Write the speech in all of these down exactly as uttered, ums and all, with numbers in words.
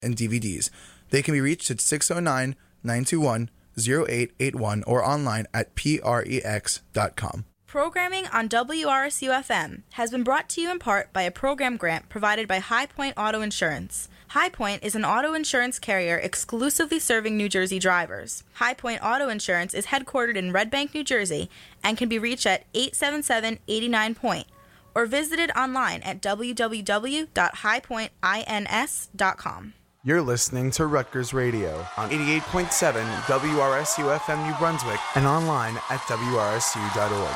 and D V Ds. They can be reached at six oh nine, nine two one, oh eight eight one or online at prex dot com. Programming on W R S U F M has been brought to you in part by a program grant provided by High Point Auto Insurance. High Point is an auto insurance carrier exclusively serving New Jersey drivers. High Point Auto Insurance is headquartered in Red Bank, New Jersey, and can be reached at eight seven seven, eight nine point or visited online at w w w dot high point ins dot com. You're listening to Rutgers Radio on eighty-eight point seven W R S U F M New Brunswick and online at w r s u dot org.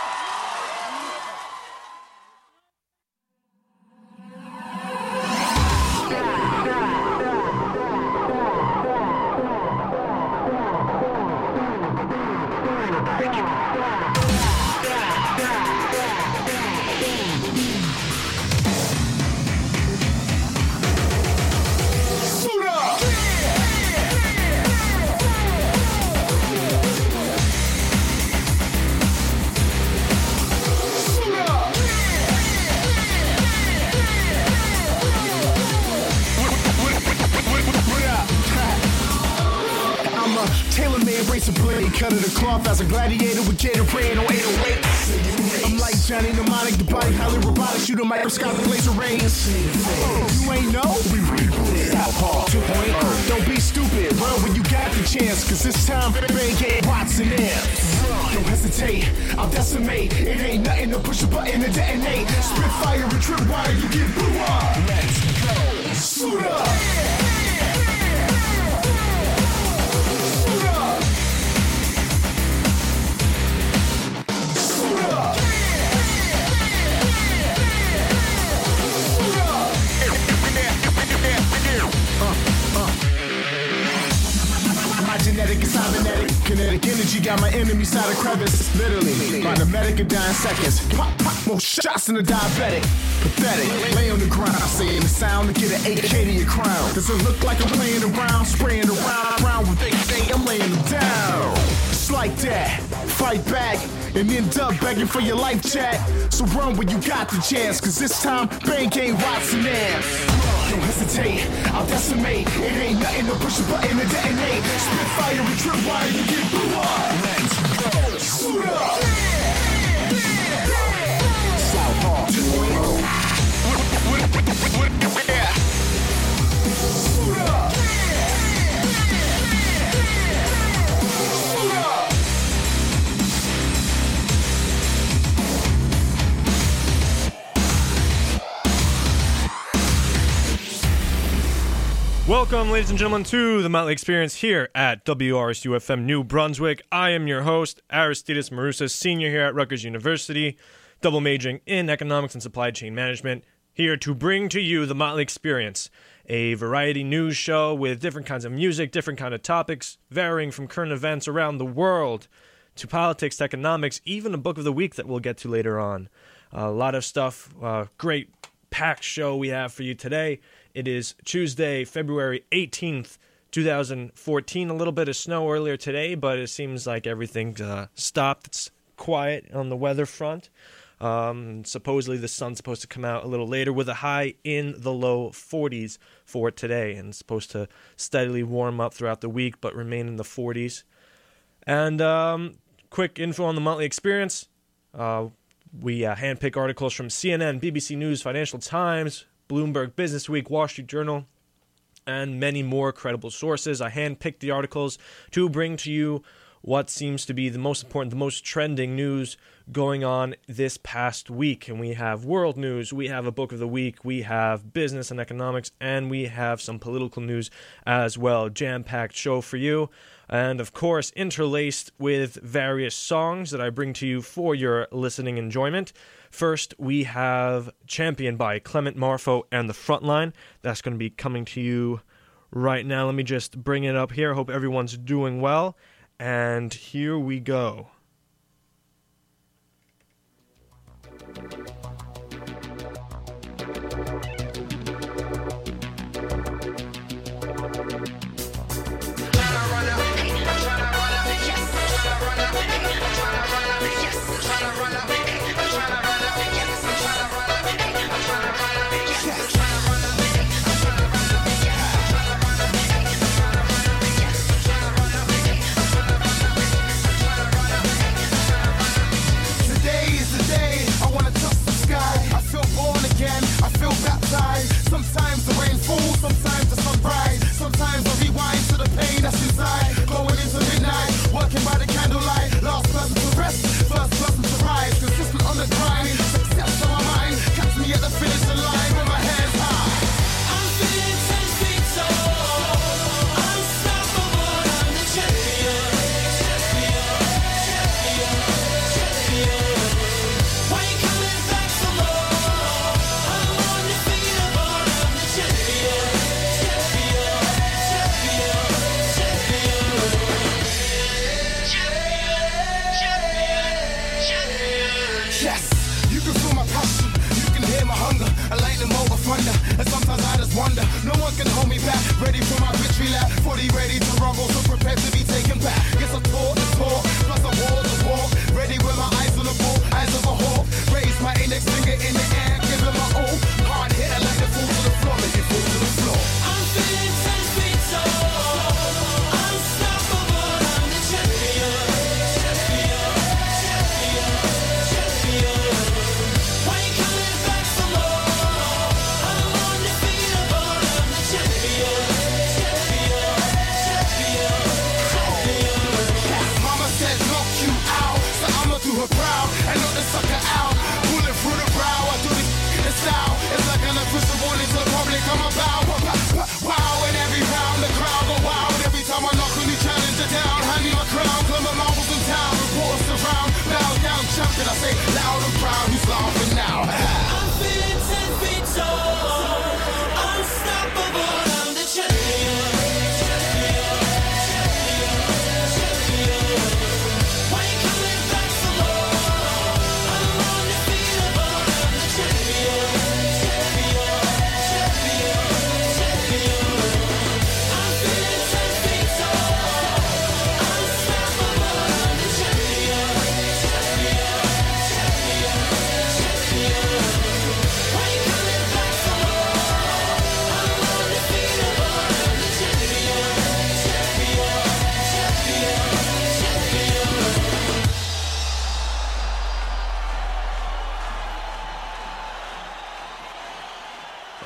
Cut of the cloth as a gladiator with Gatorade on eight oh eight. I'm like Johnny Mnemonic, the body highly robotic, shoot a microscopic laser rays. You ain't know? We rebooted Southpaw two point oh. Don't be stupid, run when you got the chance, cause this time Bang Game Watson amps. Don't hesitate, I'll decimate. It ain't nothing to push a button and detonate. Spit fire and trip wire, you get blew up. Let's go. Suit up. Genetic is cybernetic, kinetic energy got my enemy side of crevice. Literally, by the medic in dying seconds. Pop, pop, more shots than a diabetic. Pathetic, lay on the ground, saying the sound to get an eight K to your crown. Does it look like I'm playing around, spraying around, around with they say I'm laying them down. Just like that, fight back, and end up begging for your life chat. So run when you got the chance, cause this time, Bang Game Watson amps. Don't hesitate, I'll decimate. It ain't nothing to push a button and detonate. Spit fire and trip wire, you get blew up. Let's go. Suit up. Southpaw two point oh. Suit up. Suit up. Welcome, ladies and gentlemen, to the Motley Experience here at W R S U F M New Brunswick. I am your host, Aristides Maroussas, senior here at Rutgers University, double majoring in economics and supply chain management, here to bring to you the Motley Experience, a variety news show with different kinds of music, different kind of topics, varying from current events around the world to politics, to economics, even a book of the week that we'll get to later on. A lot of stuff, uh, great packed show we have for you today. It is Tuesday, February eighteenth, twenty fourteen. A little bit of snow earlier today, but it seems like everything's uh, stopped. It's quiet on the weather front. Um, supposedly the sun's supposed to come out a little later with a high in the low forties for today, and it's supposed to steadily warm up throughout the week, but remain in the forties. And um, quick info on the Motley Experience. Uh, we uh, handpick articles from C N N, B B C News, Financial Times, Bloomberg Business Week, Wall Street Journal, and many more credible sources. I handpicked the articles to bring to you what seems to be the most important, the most trending news going on this past week. And we have world news, we have a book of the week, we have business and economics, and we have some political news as well. Jam-packed show for you. And of course, interlaced with various songs that I bring to you for your listening enjoyment. First, we have Champion by Clement Marfo and The Frontline. That's going to be coming to you right now. Let me just bring it up here. I hope everyone's doing well. And here we go.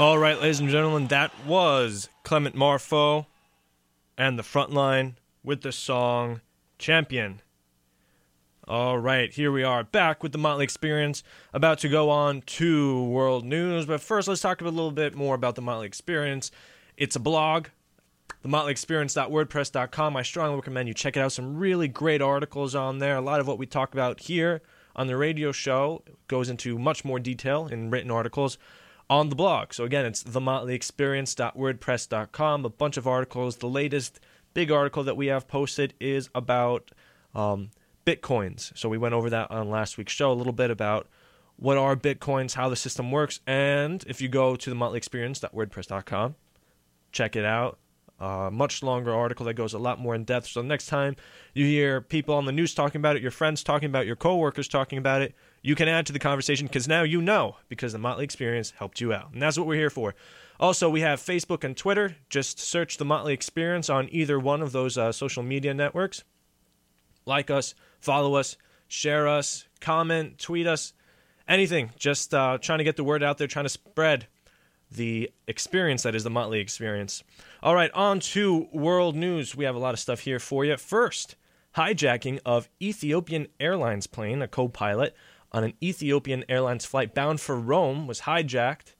All right, ladies and gentlemen, that was Clement Marfo and the Frontline with the song Champion. All right, here we are back with the Motley Experience, about to go on to world news. But first, let's talk a little bit more about the Motley Experience. It's a blog, the motley experience dot wordpress dot com. I strongly recommend you check it out. Some really great articles on there. A lot of what we talk about here on the radio show goes into much more detail in written articles on the blog. So again, it's the motley experience dot wordpress dot com. A bunch of articles. The latest big article that we have posted is about um, Bitcoins. So we went over that on last week's show, a little bit about what are Bitcoins, how the system works, and if you go to the motley experience dot wordpress dot com, check it out. A uh, much longer article that goes a lot more in depth. So next time you hear people on the news talking about it, your friends talking about it, your coworkers talking about it, you can add to the conversation because now you know, because the Motley Experience helped you out. And that's what we're here for. Also, we have Facebook and Twitter. Just search the Motley Experience on either one of those uh, social media networks. Like us, follow us, share us, comment, tweet us, anything. Just uh, trying to get the word out there, trying to spread the experience that is the Motley Experience. All right, on to world news. We have a lot of stuff here for you. First, hijacking of Ethiopian Airlines plane, a co-pilot on an Ethiopian Airlines flight bound for Rome was hijacked.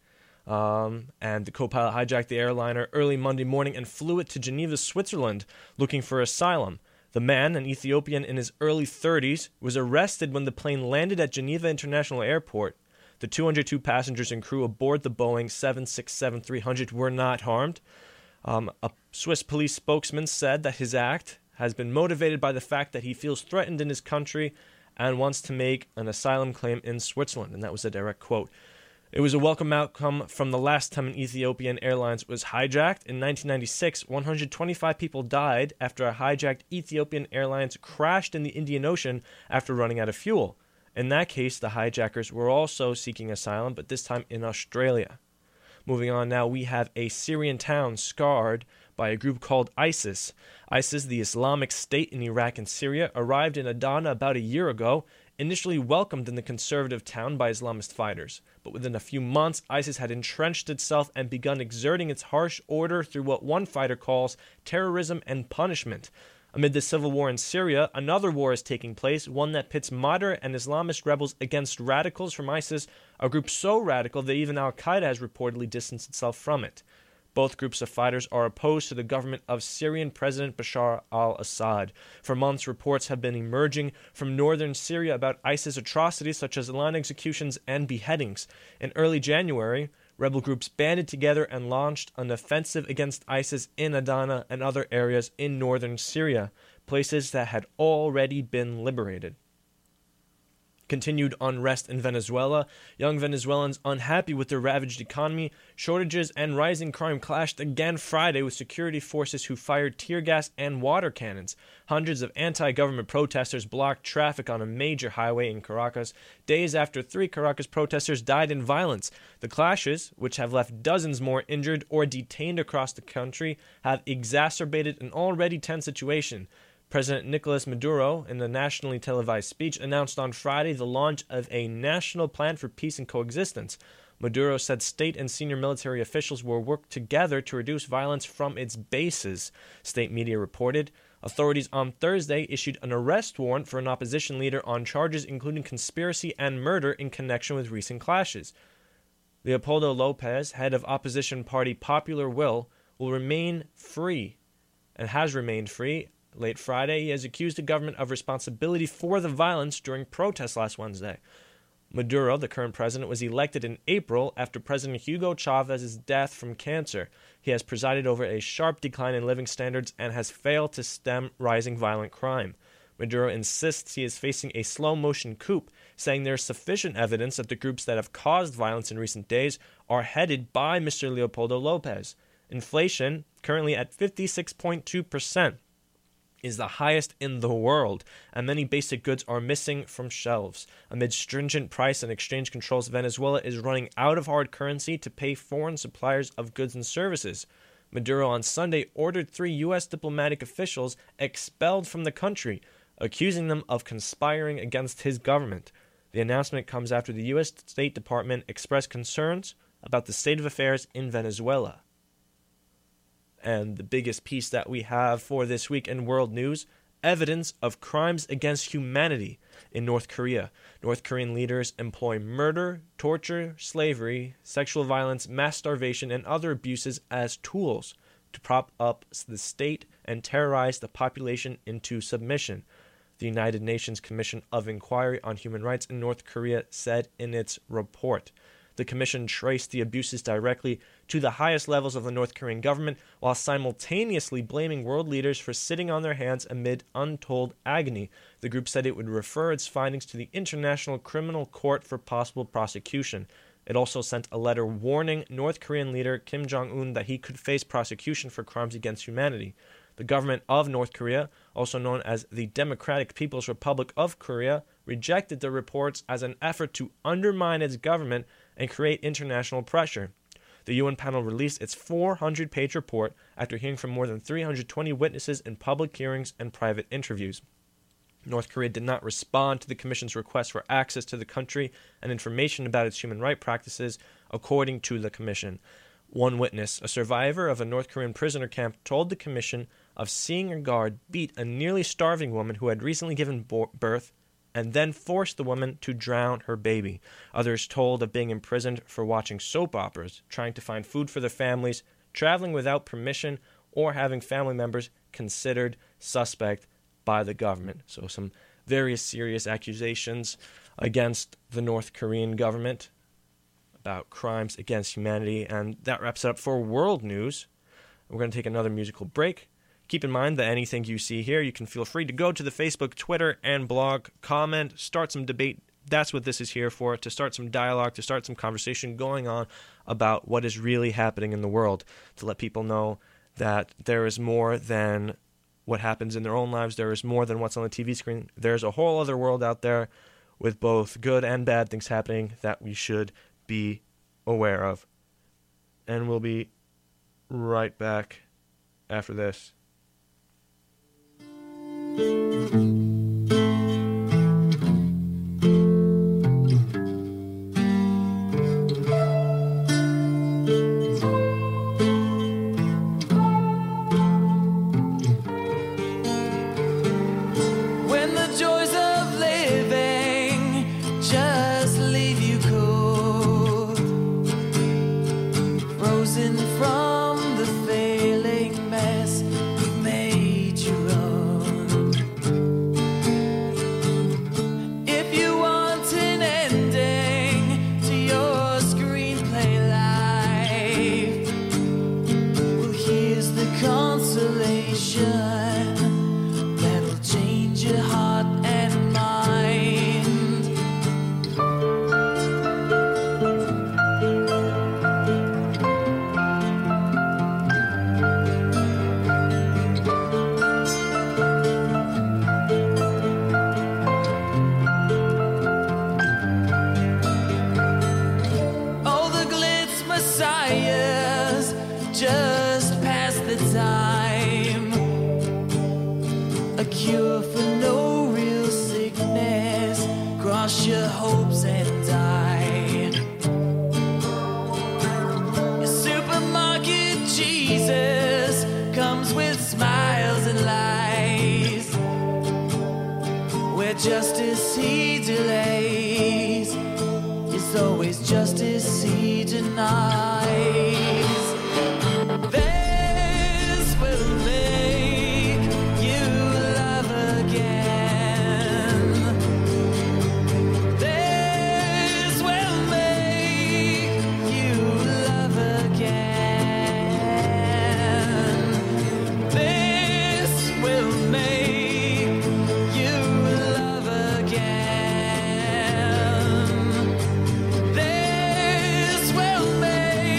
Um, and the co-pilot hijacked the airliner early Monday morning and flew it to Geneva, Switzerland, looking for asylum. The man, an Ethiopian in his early thirties, was arrested when the plane landed at Geneva International Airport. The two hundred two passengers and crew aboard the Boeing seven sixty-seven three hundred were not harmed. Um, a Swiss police spokesman said that his act has been motivated by the fact that he feels threatened in his country and wants to make an asylum claim in Switzerland, and that was a direct quote. It was a welcome outcome from the last time an Ethiopian Airlines was hijacked. In nineteen ninety-six, one hundred twenty-five people died after a hijacked Ethiopian Airlines crashed in the Indian Ocean after running out of fuel. In that case, the hijackers were also seeking asylum, but this time in Australia. Moving on now, we have a Syrian town scarred by a group called ISIS. ISIS, the Islamic State in Iraq and Syria, arrived in Adana about a year ago, initially welcomed in the conservative town by Islamist fighters. But within a few months, ISIS had entrenched itself and begun exerting its harsh order through what one fighter calls terrorism and punishment. Amid the civil war in Syria, another war is taking place, one that pits moderate and Islamist rebels against radicals from ISIS, a group so radical that even al-Qaeda has reportedly distanced itself from it. Both groups of fighters are opposed to the government of Syrian President Bashar al-Assad. For months, reports have been emerging from northern Syria about ISIS atrocities such as land executions and beheadings. In early January, rebel groups banded together and launched an offensive against ISIS in Adana and other areas in northern Syria, places that had already been liberated. Continued unrest in Venezuela. Young Venezuelans unhappy with their ravaged economy, shortages, and rising crime clashed again Friday with security forces who fired tear gas and water cannons. Hundreds of anti-government protesters blocked traffic on a major highway in Caracas, days after three Caracas protesters died in violence. The clashes, which have left dozens more injured or detained across the country, have exacerbated an already tense situation. President Nicolas Maduro, in a nationally televised speech, announced on Friday the launch of a national plan for peace and coexistence. Maduro said state and senior military officials will work together to reduce violence from its bases, state media reported. Authorities on Thursday issued an arrest warrant for an opposition leader on charges including conspiracy and murder in connection with recent clashes. Leopoldo Lopez, head of opposition party Popular Will, will remain free and has remained free. Late Friday, he has accused the government of responsibility for the violence during protests last Wednesday. Maduro, the current president, was elected in April after President Hugo Chavez's death from cancer. He has presided over a sharp decline in living standards and has failed to stem rising violent crime. Maduro insists he is facing a slow-motion coup, saying there is sufficient evidence that the groups that have caused violence in recent days are headed by Mister Leopoldo Lopez. Inflation, currently at fifty-six point two percent, is the highest in the world, and many basic goods are missing from shelves. Amid stringent price and exchange controls, Venezuela is running out of hard currency to pay foreign suppliers of goods and services. Maduro on Sunday ordered three U S diplomatic officials expelled from the country, accusing them of conspiring against his government. The announcement comes after the U S State Department expressed concerns about the state of affairs in Venezuela. And the biggest piece that we have for this week in world news, evidence of crimes against humanity in North Korea. North Korean leaders employ murder, torture, slavery, sexual violence, mass starvation, and other abuses as tools to prop up the state and terrorize the population into submission. The United Nations Commission of Inquiry on Human Rights in North Korea said in its report. The commission traced the abuses directly to the highest levels of the North Korean government, while simultaneously blaming world leaders for sitting on their hands amid untold agony. The group said it would refer its findings to the International Criminal Court for possible prosecution. It also sent a letter warning North Korean leader Kim Jong-un that he could face prosecution for crimes against humanity. The government of North Korea, also known as the Democratic People's Republic of Korea, rejected the reports as an effort to undermine its government and create international pressure. The U N panel released its four hundred page report after hearing from more than three hundred twenty witnesses in public hearings and private interviews. North Korea did not respond to the Commission's request for access to the country and information about its human rights practices, according to the Commission. One witness, a survivor of a North Korean prisoner camp, told the Commission of seeing a guard beat a nearly starving woman who had recently given birth and then forced the woman to drown her baby. Others told of being imprisoned for watching soap operas, trying to find food for their families, traveling without permission, or having family members considered suspect by the government. So some very serious accusations against the North Korean government about crimes against humanity. And that wraps it up for world news. We're going to take another musical break. Keep in mind that anything you see here, you can feel free to go to the Facebook, Twitter, and blog, comment, start some debate. That's what this is here for, to start some dialogue, to start some conversation going on about what is really happening in the world, to let people know that there is more than what happens in their own lives. There is more than what's on the T V screen. There's a whole other world out there with both good and bad things happening that we should be aware of. And we'll be right back after this. Justice he delays is always justice he denies. This will make you love again. This will make you love again. This will make This will make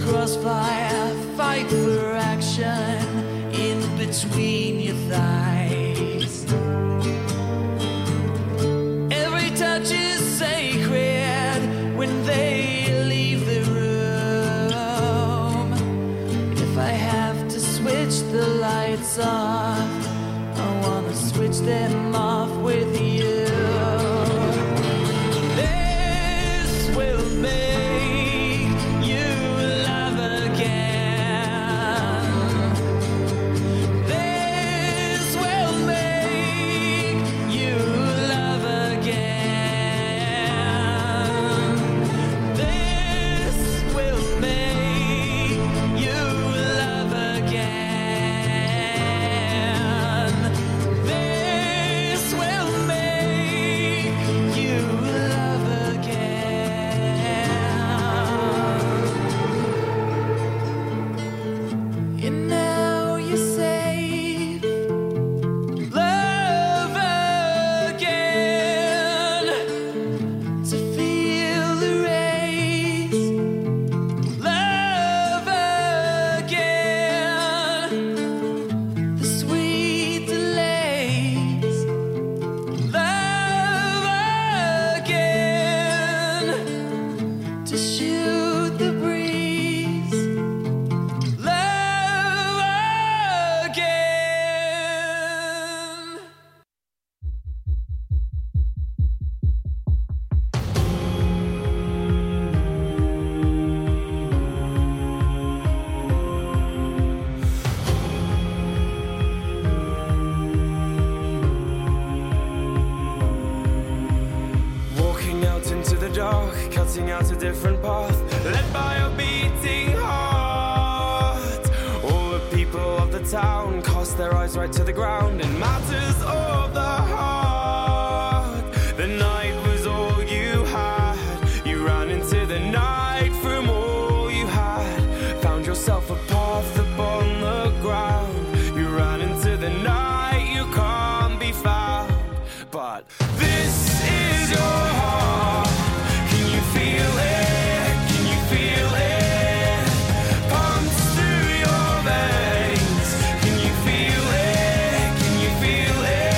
crossfire, fight for action in between your thighs. Every touch is sacred when they leave the room. If I have to switch the lights off, I wanna switch them off with you. This will make you love again. This will make you love again. This will make you love again. This will make you love again. You know you're safe. Love again. To feel the rays. Love again. The sweet delays. Love again. To shoot the breeze. Love again. Walking out into the dark, cutting out a different path, led by a beating heart. All the people of the town cast their eyes right to the ground in matters of the heart. The night was all you had. You ran into the night from all you had. Found yourself a path upon the ground. You ran into the night, you can't be found. But this is your heart. Can you feel it? Can you feel it? Pumps through your veins. Can you feel it? Can you feel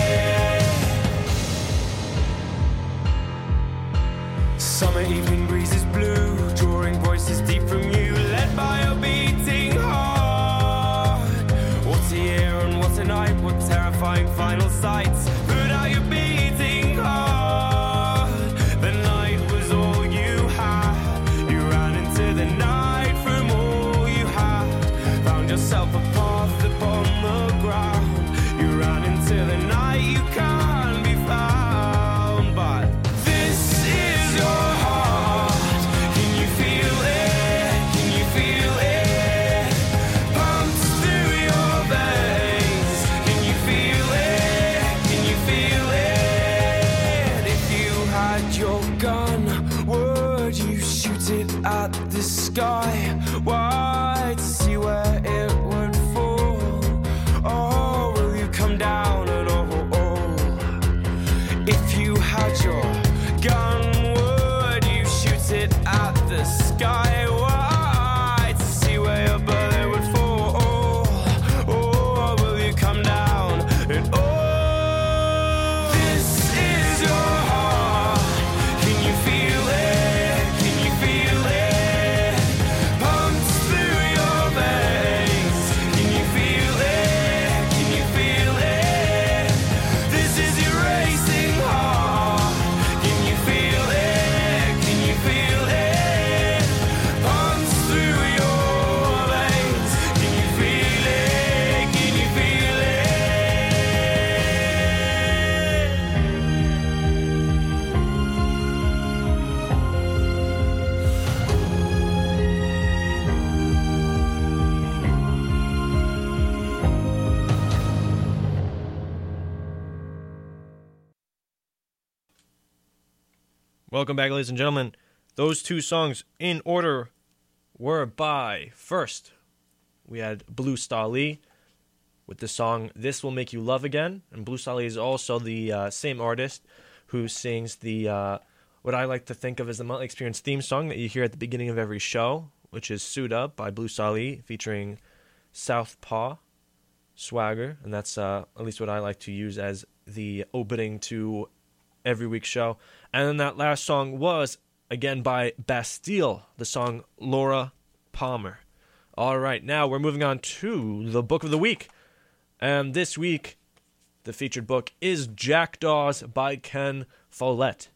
it? Summer evening breezes blue, drawing voices deep from you, led by a beating heart. What a year and what a night, what terrifying final sights. Put out your beating heart. The night was all you had. You ran into the night from all you had. Found yourself a path upon the ground. You ran into the night, you can't be found. But this is your heart. Can you feel it? Can you feel it? Pumps through your veins. Can you feel it? Can you feel it? If you had your gun, would you shoot it at the sky? Why? To see where it would fall? Or will you come down at all? If you had your gun, would you shoot it at the sky? Why? To see where your bullet would fall? Or will you come down at all? This is your heart. Can you feel it? Can you feel it? Pumps through your veins. Can you feel it? Can you feel it? This is your racing heart. Can you feel it? Can you feel it? Pumps through your veins. Can you feel it? Can you feel it? Welcome back, ladies and gentlemen. Those two songs in order were by, first, we had Blue Stahli with the song This Will Make You Love Again. And Blue Stahli is also the uh, same artist who sings the uh, what I like to think of as the Motley Experience theme song that you hear at the beginning of every show which is Suit Up by Blue Sali featuring Southpaw Swagger, and that's uh, at least what I like to use as the opening to every week's show. And then that last song was, again, by Bastille, the song Laura Palmer. All right, now we're moving on to the book of the week. And this week, the featured book is Jackdaws by Ken Follett.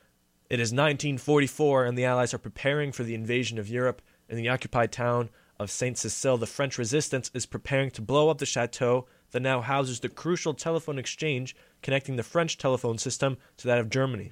It is nineteen forty-four, and the Allies are preparing for the invasion of Europe. In the occupied town of Saint-Cécile, the French resistance is preparing to blow up the chateau that now houses the crucial telephone exchange connecting the French telephone system to that of Germany.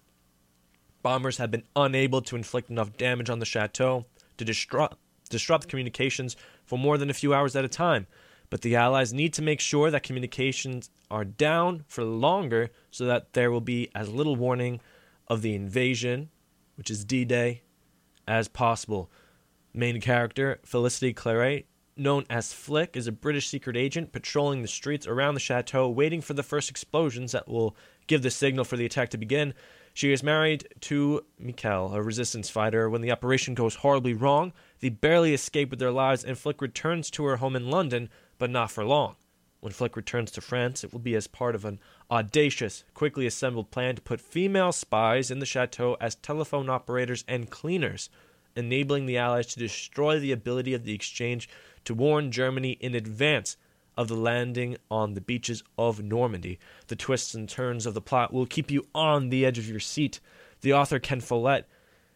Bombers have been unable to inflict enough damage on the chateau to disrupt, disrupt communications for more than a few hours at a time, but the Allies need to make sure that communications are down for longer so that there will be as little warning of the invasion, which is D-Day, as possible. Main character, Felicity Claret, known as Flick, is a British secret agent patrolling the streets around the chateau, waiting for the first explosions that will give the signal for the attack to begin. She is married to Mikkel, a resistance fighter. When the operation goes horribly wrong, they barely escape with their lives, and Flick returns to her home in London, but not for long. When Flick returns to France, it will be as part of an audacious, quickly assembled plan to put female spies in the chateau as telephone operators and cleaners, enabling the Allies to destroy the ability of the exchange to warn Germany in advance of the landing on the beaches of Normandy. The twists and turns of the plot will keep you on the edge of your seat. The author, Ken Follett,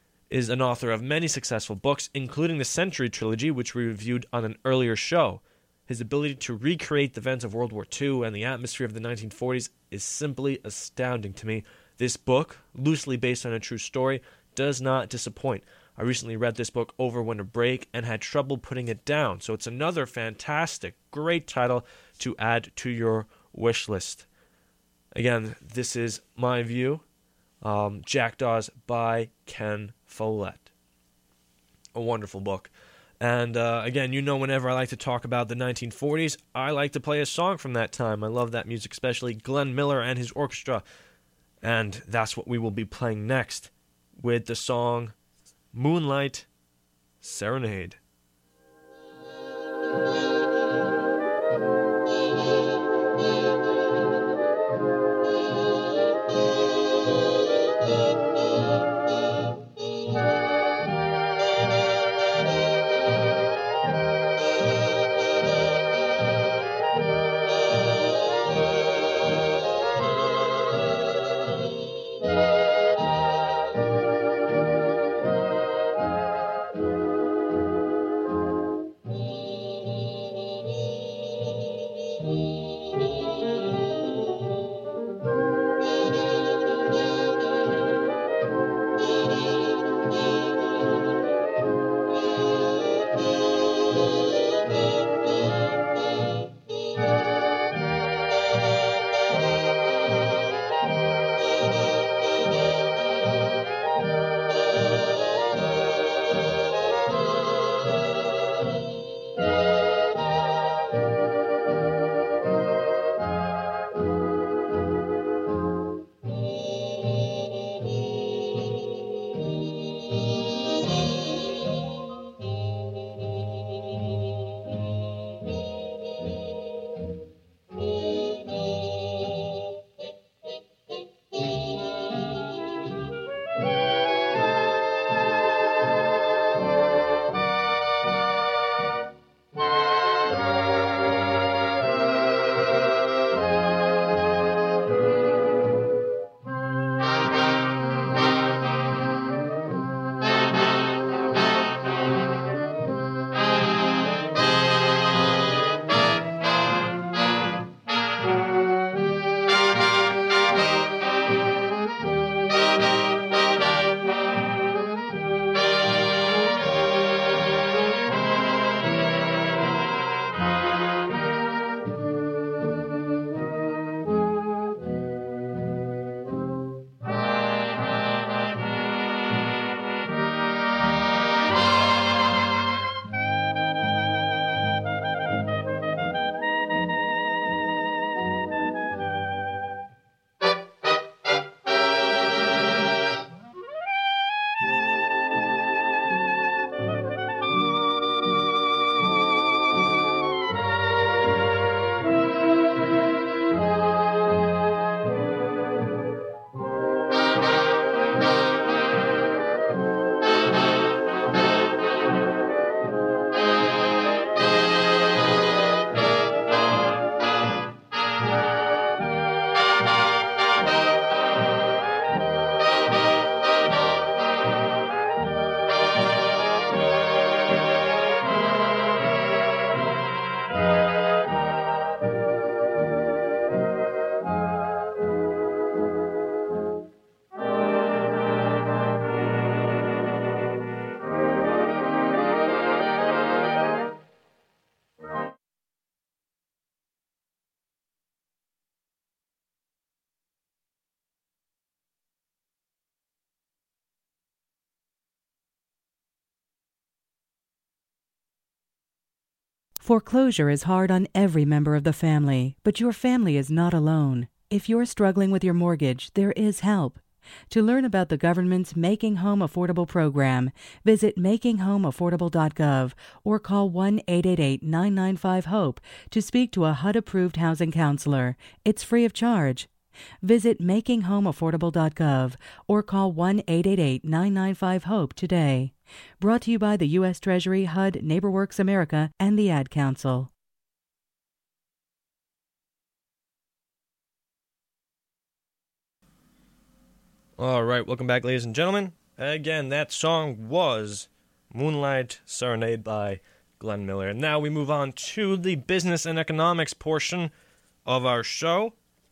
is an author of many successful books, including the Century Trilogy, which we reviewed on an earlier show. His ability to recreate the events of World War Two and the atmosphere of the nineteen forties is simply astounding to me. This book, loosely based on a true story, does not disappoint. I recently read this book over winter break and had trouble putting it down, so it's another fantastic, great title to add to your wish list. Again, this is my view. Um, Jackdaws by Ken Follett. A wonderful book. And uh, again, you know, whenever I like to talk about the nineteen forties, I like to play a song from that time. I love that music, especially Glenn Miller and his orchestra. And that's what we will be playing next with the song Moonlight Serenade. Foreclosure is hard on every member of the family, but your family is not alone. If you're struggling with your mortgage, there is help. To learn about the government's Making Home Affordable program, visit making home affordable dot gov or call one eight eight eight, nine nine five, HOPE to speak to a H U D-approved housing counselor. It's free of charge. Visit making home affordable dot gov or call one eight eight eight, nine nine five, HOPE today. Brought to you by the U S Treasury, H U D, NeighborWorks America, and the Ad Council. All right, welcome back, ladies and gentlemen. Again, that song was Moonlight Serenade by Glenn Miller. And now we move on to the business and economics portion of our show.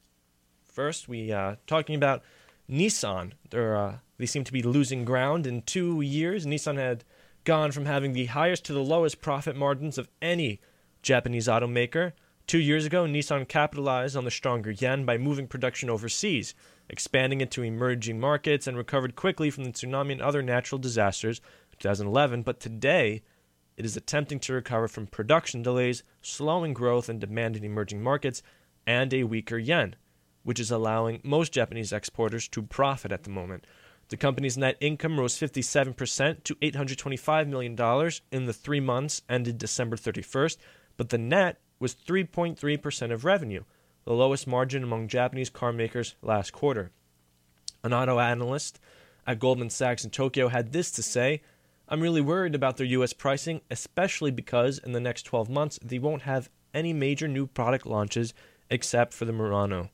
First, we uh talking about Nissan. They're, uh, they seem to be losing ground. In two years, Nissan had gone from having the highest to the lowest profit margins of any Japanese automaker. Two years ago, Nissan capitalized on the stronger yen by moving production overseas, expanding into emerging markets, and recovered quickly from the tsunami and other natural disasters in two thousand eleven. But today, it is attempting to recover from production delays, slowing growth and demand in emerging markets, and a weaker yen, which is allowing most Japanese exporters to profit at the moment. The company's net income rose fifty-seven percent to eight hundred twenty-five million dollars in the three months ended December thirty-first, but the net was three point three percent of revenue, the lowest margin among Japanese car makers last quarter. An auto analyst at Goldman Sachs in Tokyo had this to say: "I'm really worried about their U S pricing, especially because in the next twelve months they won't have any major new product launches except for the Murano."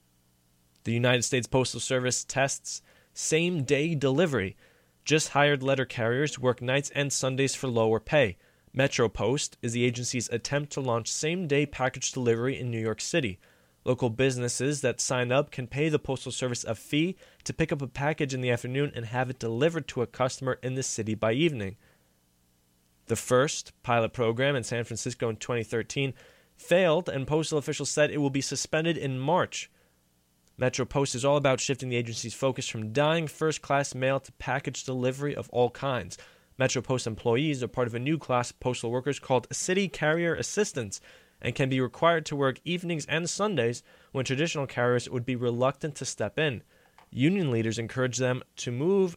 The United States Postal Service tests same-day delivery. Just hired letter carriers work nights and Sundays for lower pay. MetroPost is the agency's attempt to launch same-day package delivery in New York City. Local businesses that sign up can pay the Postal Service a fee to pick up a package in the afternoon and have it delivered to a customer in the city by evening. The first pilot program in San Francisco in twenty thirteen failed, and postal officials said it will be suspended in March. MetroPost is all about shifting the agency's focus from dying first-class mail to package delivery of all kinds. MetroPost employees are part of a new class of postal workers called City Carrier Assistants and can be required to work evenings and Sundays when traditional carriers would be reluctant to step in. Union leaders encourage them to move.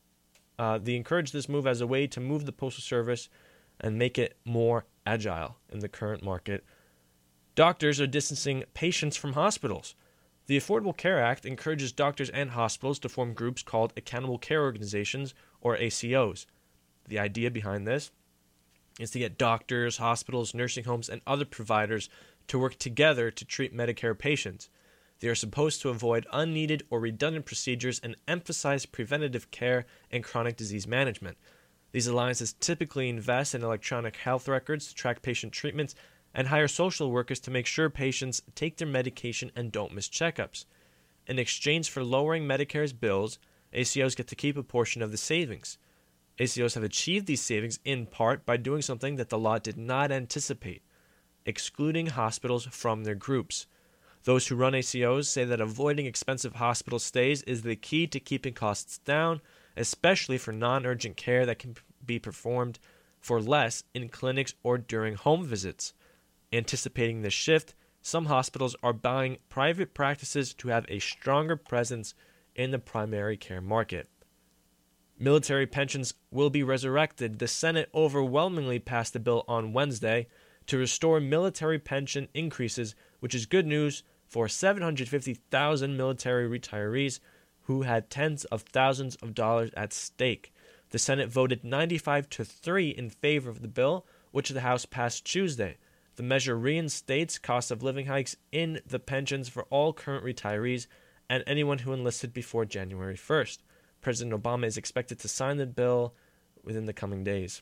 Uh, they encourage this move as a way to move the Postal Service and make it more agile in the current market. Doctors are distancing patients from hospitals. The Affordable Care Act encourages doctors and hospitals to form groups called Accountable Care Organizations, or A C Os. The idea behind this is to get doctors, hospitals, nursing homes, and other providers to work together to treat Medicare patients. They are supposed to avoid unneeded or redundant procedures and emphasize preventative care and chronic disease management. These alliances typically invest in electronic health records to track patient treatments and hire social workers to make sure patients take their medication and don't miss checkups. In exchange for lowering Medicare's bills, A C Os get to keep a portion of the savings. A C Os have achieved these savings in part by doing something that the law did not anticipate: excluding hospitals from their groups. Those who run A C Os say that avoiding expensive hospital stays is the key to keeping costs down, especially for non-urgent care that can be performed for less in clinics or during home visits. Anticipating this shift, some hospitals are buying private practices to have a stronger presence in the primary care market. Military pensions will be resurrected. The Senate overwhelmingly passed a bill on Wednesday to restore military pension increases, which is good news for seven hundred fifty thousand military retirees who had tens of thousands of dollars at stake. The Senate voted ninety-five to three in favor of the bill, which the House passed Tuesday. The measure reinstates cost of living hikes in the pensions for all current retirees and anyone who enlisted before January first. President Obama is expected to sign the bill within the coming days.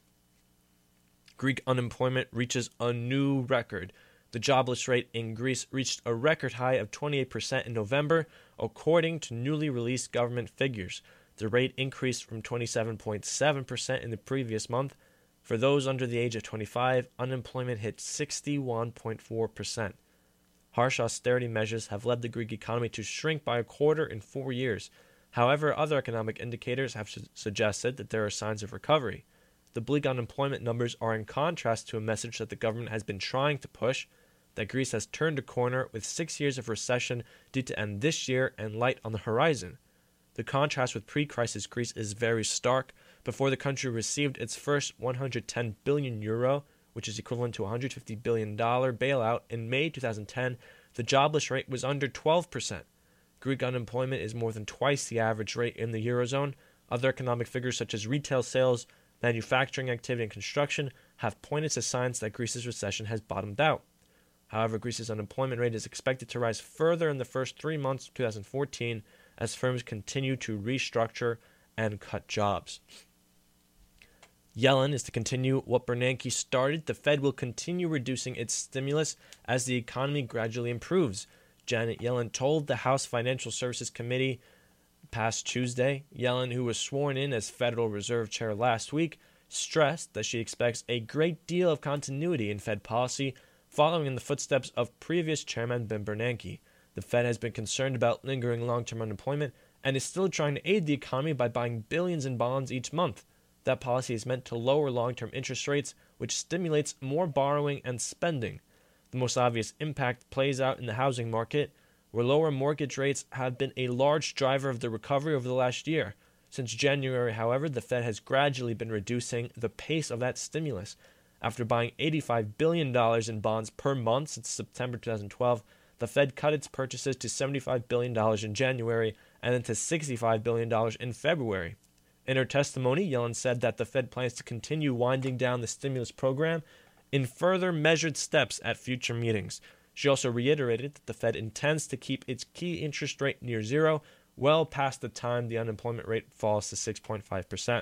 Greek unemployment reaches a new record. The jobless rate in Greece reached a record high of twenty-eight percent in November, according to newly released government figures. The rate increased from twenty-seven point seven percent in the previous month. For those under the age of twenty-five, unemployment hit sixty-one point four percent. Harsh austerity measures have led the Greek economy to shrink by a quarter in four years. However, other economic indicators have su- suggested that there are signs of recovery. the bleak unemployment numbers are in contrast to a message that the government has been trying to push, that Greece has turned a corner with six years of recession due to end this year and light on the horizon. The contrast with pre-crisis Greece is very stark. Before the country received its first one hundred ten billion euro, which is equivalent to one hundred fifty billion dollars bailout in May two thousand ten, the jobless rate was under twelve percent. Greek unemployment is more than twice the average rate in the Eurozone. Other economic figures such as retail sales, manufacturing activity, and construction have pointed to signs that Greece's recession has bottomed out. However, Greece's unemployment rate is expected to rise further in the first three months of two thousand fourteen as firms continue to restructure and cut jobs. Yellen is to continue what Bernanke started. The Fed will continue reducing its stimulus as the economy gradually improves, Janet Yellen told the House Financial Services Committee past Tuesday. Yellen, who was sworn in as Federal Reserve Chair last week, stressed that she expects a great deal of continuity in Fed policy, following in the footsteps of previous Chairman Ben Bernanke. The Fed has been concerned about lingering long-term unemployment and is still trying to aid the economy by buying billions in bonds each month. That policy is meant to lower long-term interest rates, which stimulates more borrowing and spending. The most obvious impact plays out in the housing market, where lower mortgage rates have been a large driver of the recovery over the last year. Since January, however, the Fed has gradually been reducing the pace of that stimulus. After buying eighty-five billion dollars in bonds per month since September two thousand twelve, the Fed cut its purchases to seventy-five billion dollars in January and then to sixty-five billion dollars in February. In her testimony, Yellen said that the Fed plans to continue winding down the stimulus program in further measured steps at future meetings. She also reiterated that the Fed intends to keep its key interest rate near zero, well past the time the unemployment rate falls to six point five percent.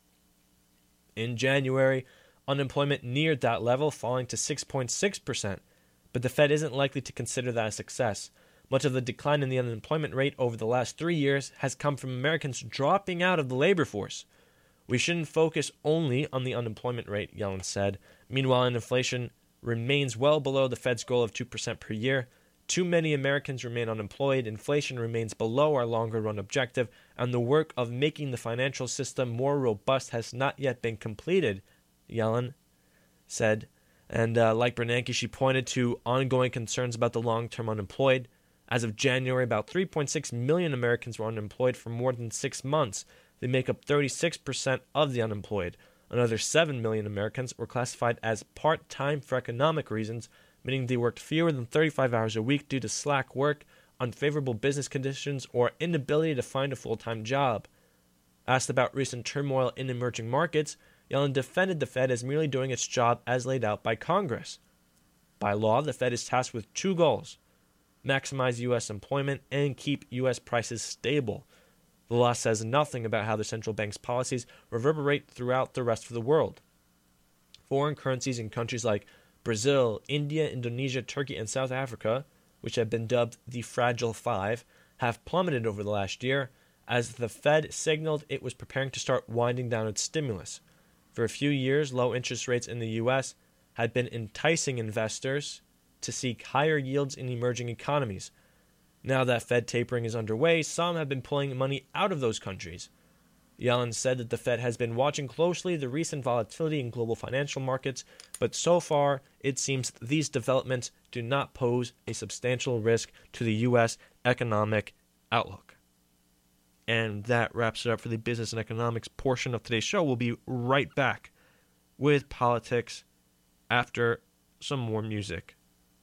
In January, unemployment neared that level, falling to six point six percent, but the Fed isn't likely to consider that a success. Much of the decline in the unemployment rate over the last three years has come from Americans dropping out of the labor force. We shouldn't focus only on the unemployment rate, Yellen said. Meanwhile, inflation remains well below the Fed's goal of two percent per year. Too many Americans remain unemployed, inflation remains below our longer-run objective, and the work of making the financial system more robust has not yet been completed, Yellen said. And uh, like Bernanke, she pointed to ongoing concerns about the long-term unemployed. As of January, about three point six million Americans were unemployed for more than six months. They make up thirty-six percent of the unemployed. Another seven million Americans were classified as part-time for economic reasons, meaning they worked fewer than thirty-five hours a week due to slack work, unfavorable business conditions, or inability to find a full-time job. Asked about recent turmoil in emerging markets, Yellen defended the Fed as merely doing its job as laid out by Congress. By law, the Fed is tasked with two goals: maximize U S employment and keep U S prices stable. The law says nothing about how the central bank's policies reverberate throughout the rest of the world. Foreign currencies in countries like Brazil, India, Indonesia, Turkey, and South Africa, which have been dubbed the Fragile Five, have plummeted over the last year as the Fed signaled it was preparing to start winding down its stimulus. For a few years, low interest rates in the U S had been enticing investors to seek higher yields in emerging economies. Now that Fed tapering is underway, some have been pulling money out of those countries. Yellen said that the Fed has been watching closely the recent volatility in global financial markets, but so far it seems these developments do not pose a substantial risk to the U S economic outlook. And that wraps it up for the business and economics portion of today's show. We'll be right back with politics after some more music.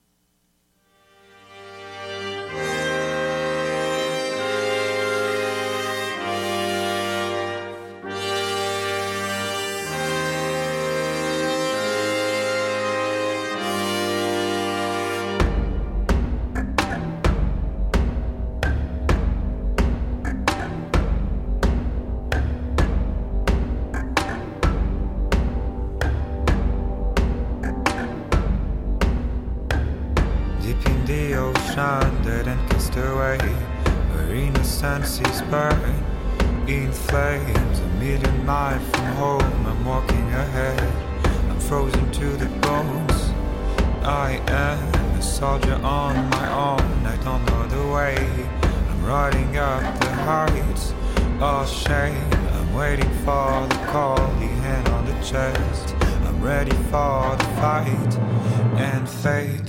Dead and kissed away, where innocence is burned in flames. A million miles from home, I'm walking ahead, I'm frozen to the bones. I am a soldier on my own, I don't know the way. I'm riding up the heights, all shame. I'm waiting for the call, the hand on the chest. I'm ready for the fight and fate.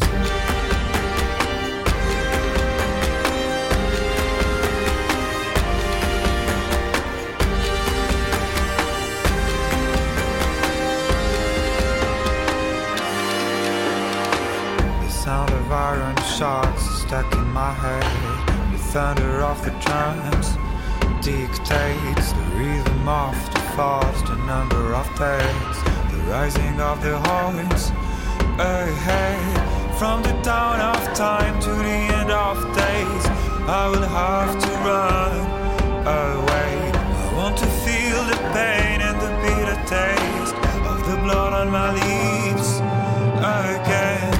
Sound of iron shots stuck in my head. The thunder of the drums dictates the rhythm of the fast, the number of days, the rising of the horns ahead. From the dawn of time to the end of days, I will have to run away. I want to feel the pain and the bitter taste of the blood on my lips again.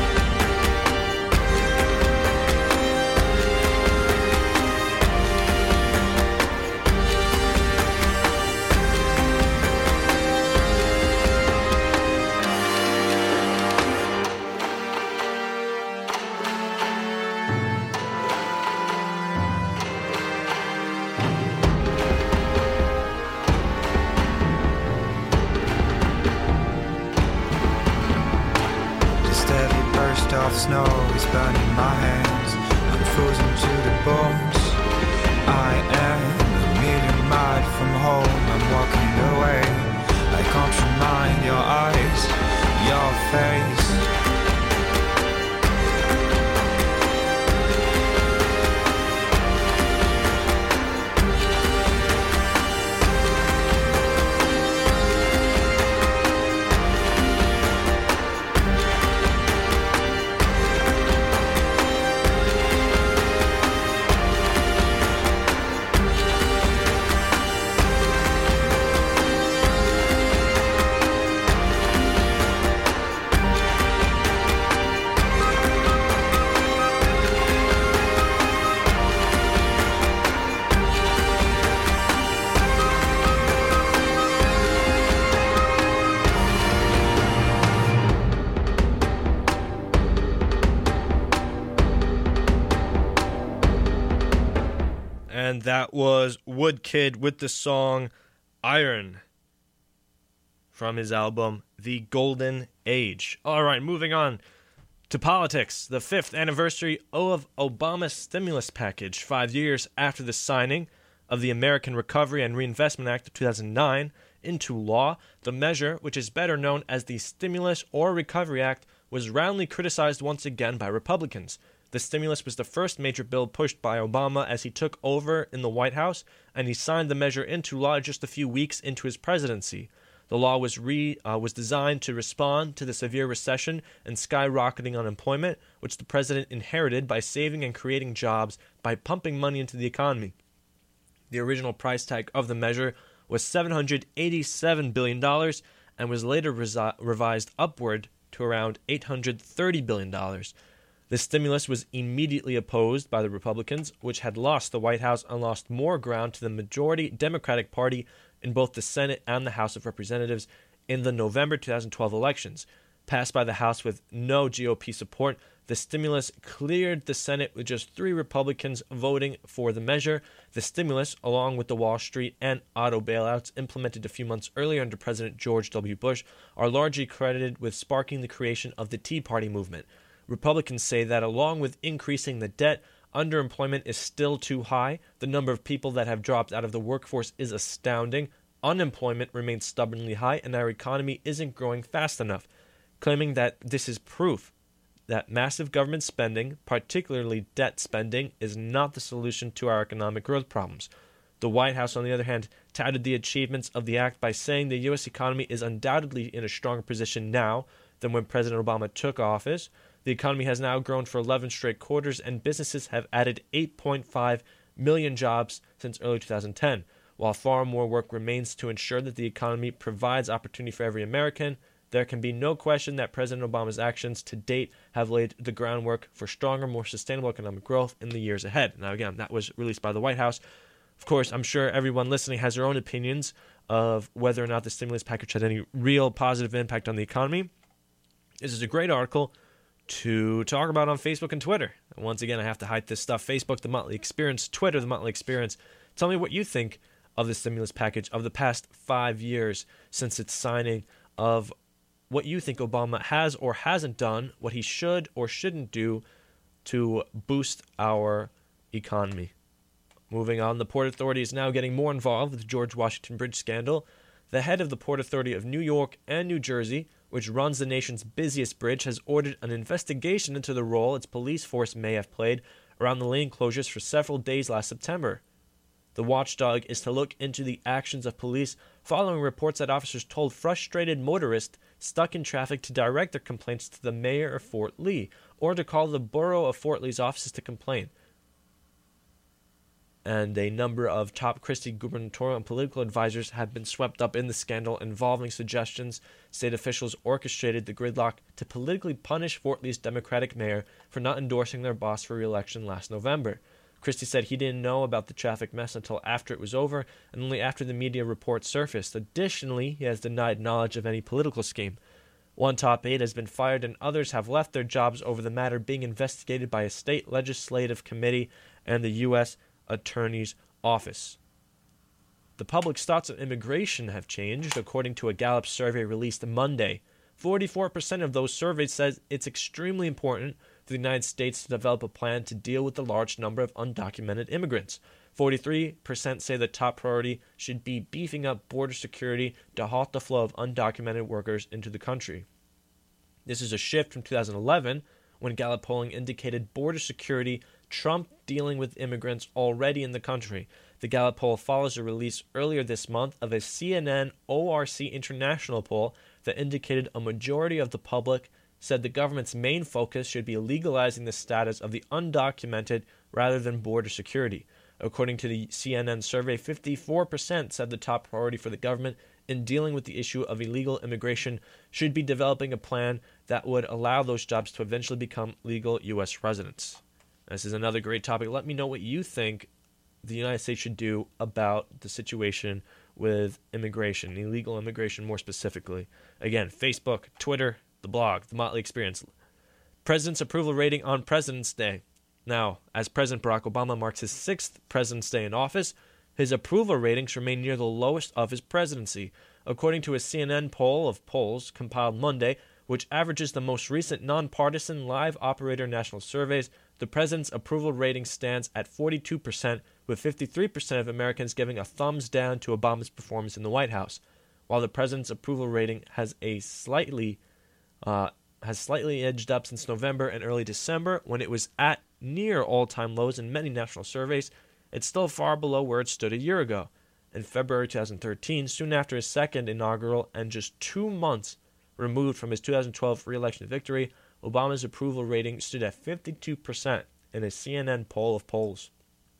Of snow is burning my hands. I'm frozen to the bones. I am a million miles from home. I'm walking away. I can't remind your eyes, your face. And that was Woodkid with the song Iron from his album The Golden Age. All right, moving on to politics. The fifth anniversary of Obama's stimulus package, five years after the signing of the American Recovery and Reinvestment Act of two thousand nine into law. The measure, which is better known as the Stimulus or Recovery Act, was roundly criticized once again by Republicans. The stimulus was the first major bill pushed by Obama as he took over in the White House, and he signed the measure into law just a few weeks into his presidency. The law was re uh, was designed to respond to the severe recession and skyrocketing unemployment, which the president inherited by saving and creating jobs by pumping money into the economy. The original price tag of the measure was seven hundred eighty-seven billion dollars and was later resi- revised upward to around eight hundred thirty billion dollars. The stimulus was immediately opposed by the Republicans, which had lost the White House and lost more ground to the majority Democratic Party in both the Senate and the House of Representatives in the November two thousand twelve elections. Passed by the House with no G O P support, the stimulus cleared the Senate with just three Republicans voting for the measure. The stimulus, along with the Wall Street and auto bailouts implemented a few months earlier under President George W. Bush, are largely credited with sparking the creation of the Tea Party movement. Republicans say that along with increasing the debt, underemployment is still too high. The number of people that have dropped out of the workforce is astounding. Unemployment remains stubbornly high, and our economy isn't growing fast enough, claiming that this is proof that massive government spending, particularly debt spending, is not the solution to our economic growth problems. The White House, on the other hand, touted the achievements of the act by saying the U S economy is undoubtedly in a stronger position now than when President Obama took office. The economy has now grown for eleven straight quarters, and businesses have added eight point five million jobs since early two thousand ten. While far more work remains to ensure that the economy provides opportunity for every American, there can be no question that President Obama's actions to date have laid the groundwork for stronger, more sustainable economic growth in the years ahead. Now, again, that was released by the White House. Of course, I'm sure everyone listening has their own opinions of whether or not the stimulus package had any real positive impact on the economy. This is a great article to talk about on Facebook and Twitter. And once again, I have to hide this stuff. Facebook, The Motley Experience. Twitter, The Motley Experience. Tell me what you think of the stimulus package of the past five years since its signing, of what you think Obama has or hasn't done, what he should or shouldn't do to boost our economy. Moving on, the Port Authority is now getting more involved with the George Washington Bridge scandal. The head of the Port Authority of New York and New Jersey, which runs the nation's busiest bridge, has ordered an investigation into the role its police force may have played around the lane closures for several days last September. The watchdog is to look into the actions of police following reports that officers told frustrated motorists stuck in traffic to direct their complaints to the mayor of Fort Lee or to call the borough of Fort Lee's offices to complain. And a number of top Christie gubernatorial and political advisors have been swept up in the scandal involving suggestions state officials orchestrated the gridlock to politically punish Fort Lee's Democratic mayor for not endorsing their boss for re-election last November. Christie said he didn't know about the traffic mess until after it was over and only after the media reports surfaced. Additionally, he has denied knowledge of any political scheme. One top aide has been fired and others have left their jobs over the matter being investigated by a state legislative committee and the U S Attorney's Office. The public's thoughts on immigration have changed, according to a Gallup survey released Monday. forty-four percent of those surveyed says it's extremely important for the United States to develop a plan to deal with the large number of undocumented immigrants. forty-three percent say the top priority should be beefing up border security to halt the flow of undocumented workers into the country. This is a shift from two thousand eleven, when Gallup polling indicated border security trumped dealing with immigrants already in the country. The Gallup poll follows a release earlier this month of a C N N O R C International poll that indicated a majority of the public said the government's main focus should be legalizing the status of the undocumented rather than border security. According to the C N N survey, fifty-four percent said the top priority for the government in dealing with the issue of illegal immigration should be developing a plan that would allow those jobs to eventually become legal U S residents. This is another great topic. Let me know what you think the United States should do about the situation with immigration, illegal immigration more specifically. Again, Facebook, Twitter, the blog, The Motley Experience. President's approval rating on President's Day. Now, as President Barack Obama marks his sixth President's Day in office, his approval ratings remain near the lowest of his presidency. According to a C N N poll of polls compiled Monday, which averages the most recent nonpartisan live operator national surveys, the president's approval rating stands at forty-two percent, with fifty-three percent of Americans giving a thumbs down to Obama's performance in the White House, while the president's approval rating has a slightly uh, has slightly edged up since November and early December, when it was at near all-time lows in many national surveys. It's still far below where it stood a year ago. In February twenty thirteen, soon after his second inaugural and just two months removed from his two thousand twelve re-election victory, Obama's approval rating stood at fifty-two percent in a C N N poll of polls.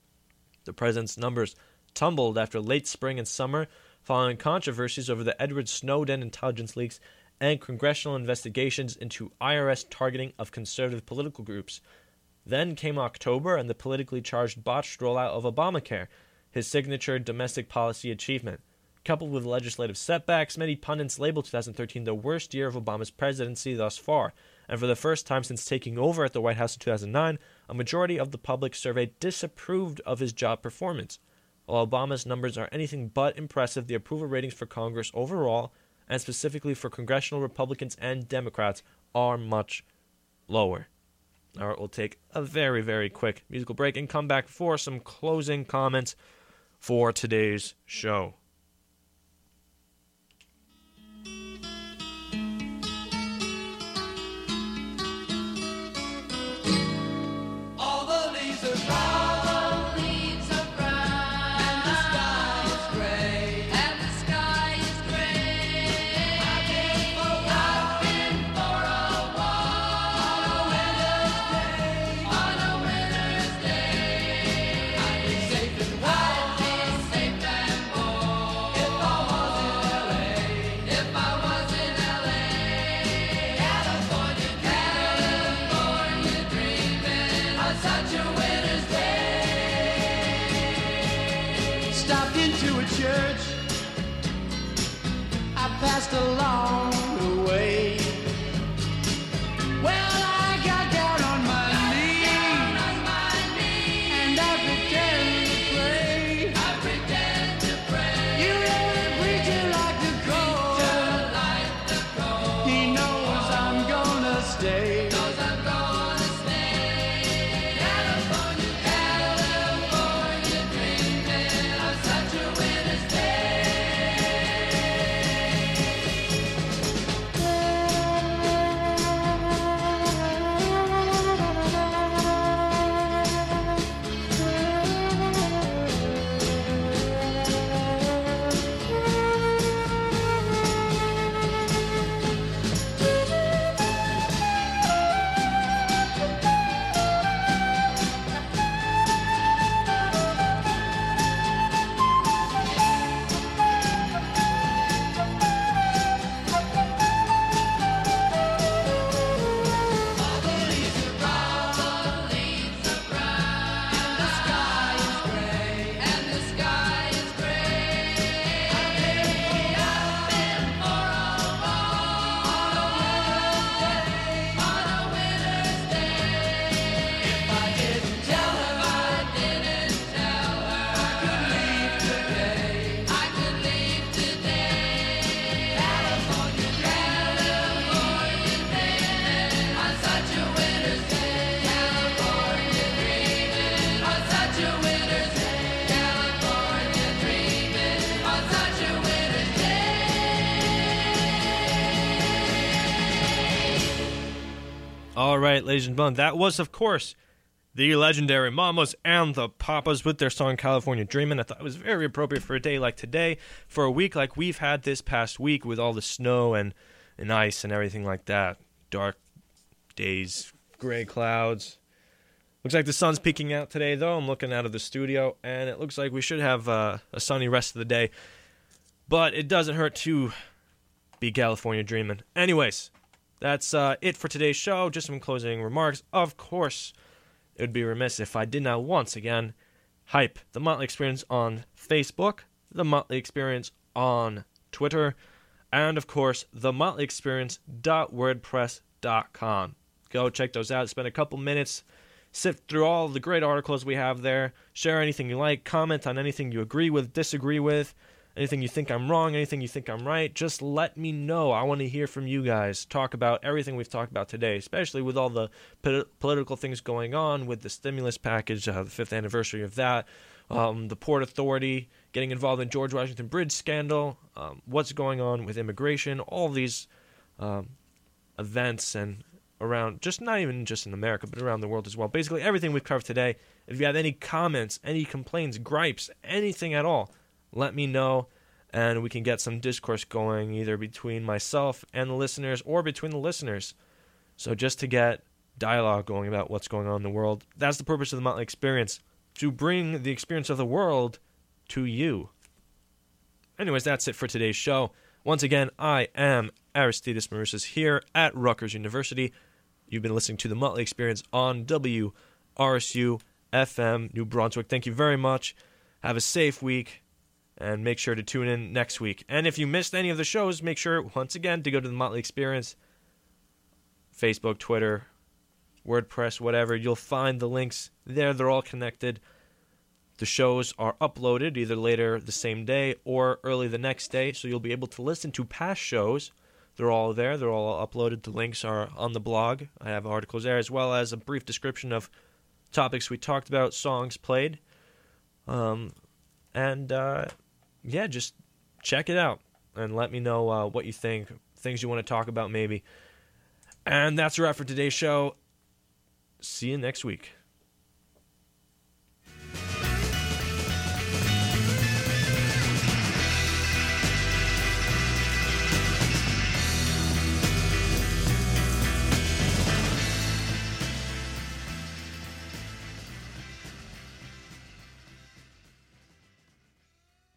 The president's numbers tumbled after late spring and summer following controversies over the Edward Snowden intelligence leaks and congressional investigations into I R S targeting of conservative political groups. Then came October and the politically charged botched rollout of Obamacare, his signature domestic policy achievement. Coupled with legislative setbacks, many pundits labeled two thousand thirteen the worst year of Obama's presidency thus far, and for the first time since taking over at the White House in two thousand nine, a majority of the public surveyed disapproved of his job performance. While Obama's numbers are anything but impressive, the approval ratings for Congress overall, and specifically for congressional Republicans and Democrats, are much lower. All right, we'll take a very, very quick musical break and come back for some closing comments for today's show. Passed along the way. Well, I got down on my knees, and I pretend to pray. I pretend to pray. stay. 'Cause I'm gonna stay. California, California, dreaming of such a winter's All right, ladies and gentlemen, that was, of course, the legendary Mamas and the Papas with their song California Dreamin'. I thought it was very appropriate for a day like today, for a week like we've had this past week with all the snow and, and ice and everything like that. Dark days, gray clouds. Looks like the sun's peeking out today, though. I'm looking out of the studio, and it looks like we should have uh, a sunny rest of the day. But it doesn't hurt to be California dreaming. Anyways, that's uh, it for today's show. Just some closing remarks. Of course, it would be remiss if I did not once again hype The Motley Experience on Facebook, The Motley Experience on Twitter, and, of course, the motley experience dot wordpress dot com. Go check those out. Spend a couple minutes, sift through all the great articles we have there, share anything you like, comment on anything you agree with, disagree with, anything you think I'm wrong, anything you think I'm right. Just let me know. I want to hear from you guys. Talk about everything we've talked about today, especially with all the po- political things going on with the stimulus package, uh, the fifth anniversary of that, um, the Port Authority getting involved in George Washington Bridge scandal, um, what's going on with immigration, all these um, events and around, just not even just in America, but around the world as well. Basically, everything we've covered today. If you have any comments, any complaints, gripes, anything at all, let me know, and we can get some discourse going either between myself and the listeners or between the listeners. So just to get dialogue going about what's going on in the world, that's the purpose of the Motley Experience, to bring the experience of the world to you. Anyways, that's it for today's show. Once again, I am Aristides Marousas here at Rutgers University. You've been listening to the Motley Experience on W R S U F M New Brunswick. Thank you very much. Have a safe week, and make sure to tune in next week. And if you missed any of the shows, make sure, once again, to go to the Motley Experience, Facebook, Twitter, WordPress, whatever. You'll find the links there. They're all connected. The shows are uploaded either later the same day or early the next day, so you'll be able to listen to past shows. They're all there. They're all uploaded. The links are on the blog. I have articles there, as well as a brief description of topics we talked about, songs played. Um, and, uh, yeah, just check it out and let me know uh, what you think, things you want to talk about maybe. And that's a wrap for today's show. See you next week.